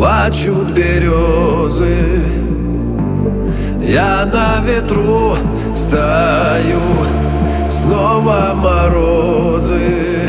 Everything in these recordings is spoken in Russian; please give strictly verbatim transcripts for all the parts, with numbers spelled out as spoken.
плачут березы. Я на ветру стою, снова морозы.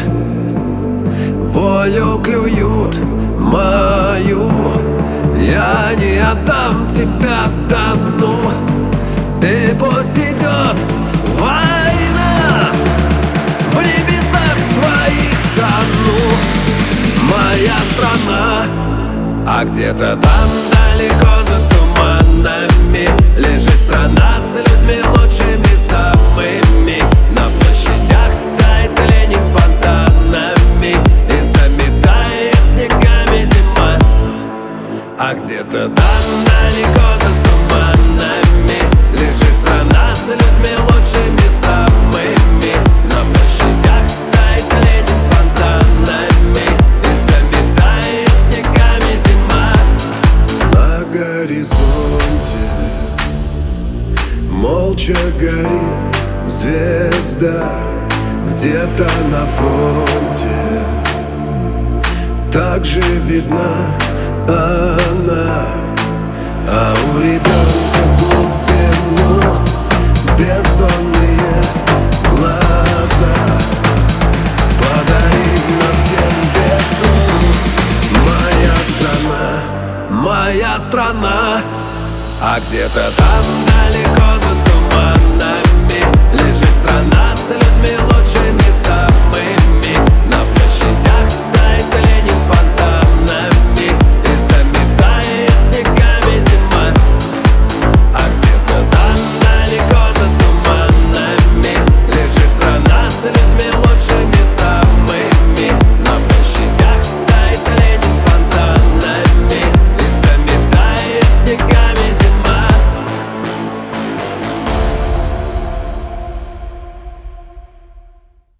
Волю клюют мою, я не отдам тебя, да ну. И пусть идет война, в небесах твоих тону. Моя страна, а где-то там далеко за туманами лежит страна с людьми лучшими самыми. На площадях стоит Ленин с фонтанами и заметает снегами зима. А где-то там далеко за туманами лежит страна с людьми лучшими самыми. На площадях стоит Ленин с фонтанами и заметает снегами зима. На горизонте молча горит звезда, где-то на фронте также видна она. А у ребенка в глубину бездонные глаза. Подари нам всем весну, моя страна, моя страна. А где-то там далеко за туманами лежит страна с людьми лучшими самыми.